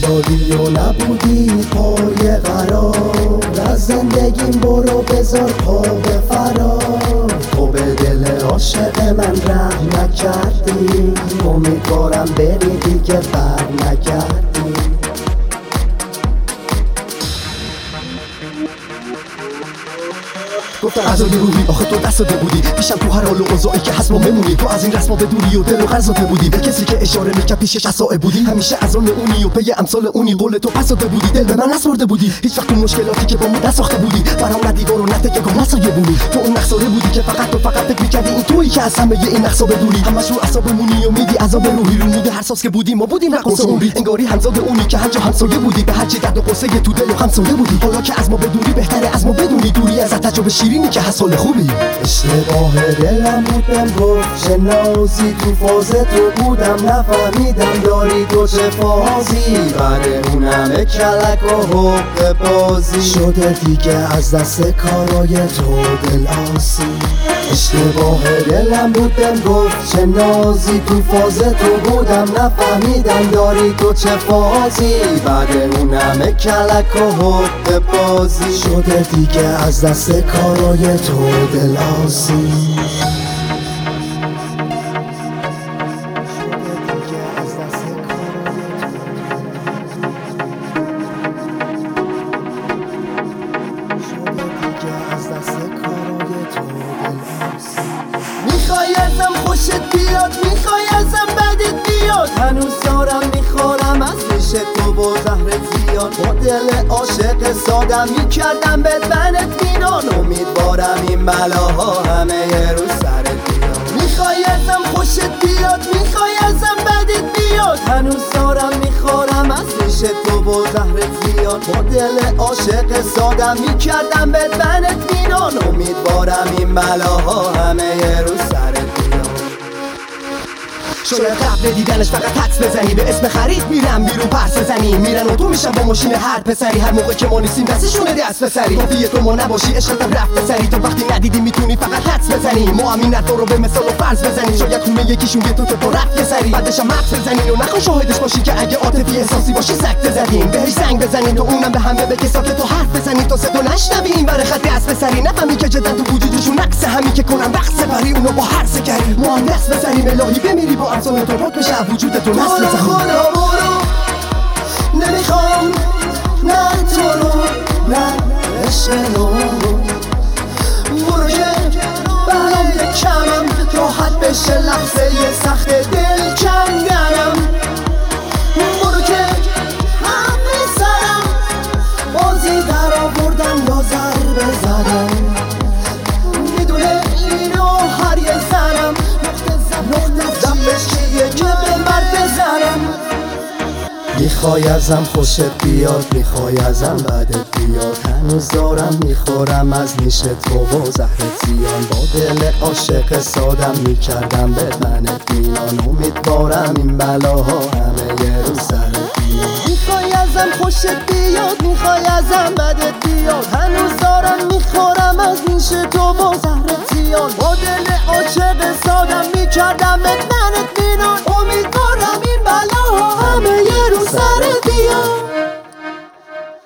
افتادی و نبودی پای قرار، از زندگیم برو بذار پا به فرار. تو به دل عاشق من رحم نکردی، امیدوارم بری دیگه بر نگردی. گفتم غذای روحی آخه تو دست داده بودی، پیشم تو هر حال و اوضاعی که هست ما بمونی. تو از این رسما به دوری و دل و قرض داده بودی، به کسی که اشاره میکرد پیشش عصا بودی. همیشه از آن اونی و پی امثال اونی، قول تو پس داده بودی، دل به من نسپرده بودی. هیچ وقت تو مشکلاتی که با ما نساخته بودی برام نه دیوار و نه تکه گم نسایه بودی. تو اون نقصاره بودی که فقط فکر میکردی این تویی که از همه این نقصا بدوری. همش رو اعصابمونی و میدی عذاب روحی، رو مود هر ساز که بودی ما بودیم رقص عمری. انگاری همزاد اونی که هر جا همسایه بودی، به هر چی درد و قصه تو دل و همسایه بودی. حالا که از ما بدوری بهتره از ما بدونی، دوری از تجربه شیرینی که حسال خوبی. اشتباه دلم بود بهم گفت چه نازی، تو فاز تو بودم نفهمیدم داری تو چه فازی. بعد اون همه کلک و حق بازی شده دیگه از دست کارای تو دل آسی. اشتباه دلم بود بهم گفت چه نازی، تو فاز تو بودم نفهمیدم داری تو چه فازی. بعد اون همه کلک و حق بازی شده دیگه از دست کارای تو دل آسی. میخوای ازم خوشت بیاد، میخوای ازم بدت بیاد، هنوز دارم میخورم از ریش تو و زهرت زیاد. با دل عاشق سادم میکردم بدبنت مینان، امیدوارم این بلاها همه یه روز سرت بیاد. میخوای ازم خوشت بیاد، میخوای ازم بدت بیاد، هنوز دارم میخورم از ریش تو و زهرت زیاد. با دل عاشق سادم میکردم بدبنت مینان، امیدوارم این بلاها همه یه روز سرت بیاد. شاید قبل دیدنش فقط حدس بزنی، به اسم خرید میرم بیرون پرس بزنی. میرن و تو میشن با ماشین هر پسری، هر موقع که ما نیستیم دستشونه دست بسری. کافیه تو ما نباشی عشقتم رفت سری، تا وقتی ندیدی میتونی فقط حدس بزنی. ما همین حرفا رو به مثال و فرض بزنی، شاید خونه یکیشون یه تو رفت یه سری. بعدش هم مغز بزنین و نخوای شاهدش باشی که اگه عاطفی احساسی باشی سکته زدیم. بهش زنگ بزنین و اونم به هم بگه ساکت تو حرف بزنین، تا صدا نشنوی این ور خط دست بسری. نفهمی که جدا تو وجودشون نقص همین که کنن وقت سپری، اونو با هر سکری مهندس بزنیم الهی بمیری با امثال تو پاک بشه وجود تو نسل زمین. خدا برو نمیخوام نه تو رو نه عشق رو، برو که برای کمم راحت بشه لحظه سخت دل کندنم. برو که همه سرم بازی در آوردن یا ضربه زدم، میدونه اینو هر یه زنم نقطه ضعفش کیه که به مرد بزنم. میخوای ازم خوشت بیاد، میخوای ازم بدت بیاد، هنوز دارم میخورم از نیش تو و زهرت زیان. با دل عاشق سادم میکردم به منت مینان، امیدوارم این بلاها همه یه روز سرت بیاد. میخوای ازم خوشت بیاد، میخوای ازم بدت بیاد، هنوز دارم میخورم از نیش تو و زهرت زیان. با دل عاشق سادم میکردم به منت مینان،